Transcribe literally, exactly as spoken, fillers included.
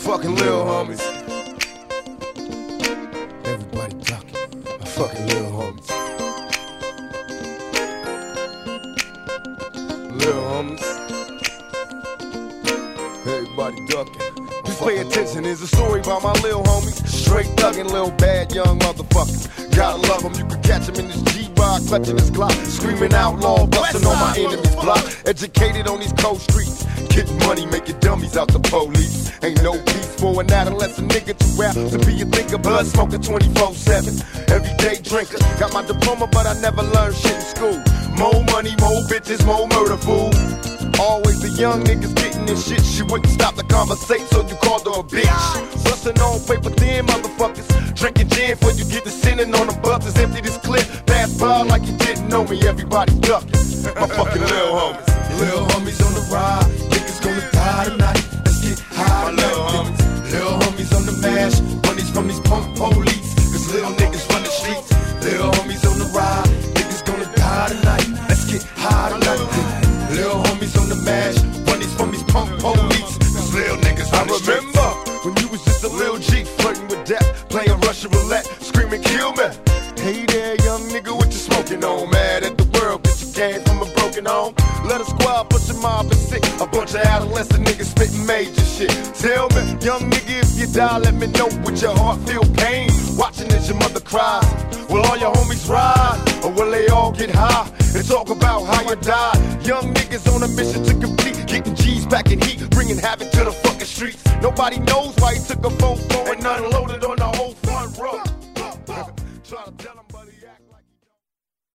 fucking little homies. Everybody ducking, my fucking little homies. Little homies. Everybody ducking. Just pay attention, here's a story about my little homies. Straight thuggin', little bad young motherfuckers. Gotta love them, you can catch them in this G-Rock, clutching his Glock, screaming outlaw, busting on my enemy's block. Educated on these cold streets, getting money, making dummies out the police. Ain't no peace for an adolescent nigga to rap, to be a thinker, blood smoker twenty-four seven. Everyday drinker, got my diploma but I never learned shit in school. More money, more bitches, more murder, fool. Always the young niggas getting this shit. She wouldn't stop the conversation, so you called her a bitch. Bustin' on paper thin motherfuckers. Drinking gin before you get to sinning on the buses. Empty this clip, pass by like you didn't know me. Everybody ducking. My fucking little homies. Little homies on the ride. Niggas gonna die tonight. Let's get high. My little homies. Little homies on the mash. Money's from these punk police. Cause little niggas run the streets. Little homies on the ride. Niggas gonna die tonight. Let's get high tonight. Little homies on the mash, bunnies from these punk police. Cause little niggas I on the remember when you was just a little G, flirting with death, playing Russian roulette, screaming kill me. Hey there, young nigga, what you smoking on? Mad at the world, bitch, you came from a broken home. Let a squad push a mob and sick, a bunch of adolescent niggas spitting major shit. Tell me, young nigga, if you die, let me know with your heart feel pain. Watching as your mother cries. Will all your homies ride, or will they all get high and talk about how you died? Young niggas on a mission to complete, getting G's back in heat, bringing havoc to the fucking streets. Nobody knows why he took a phone and unloaded on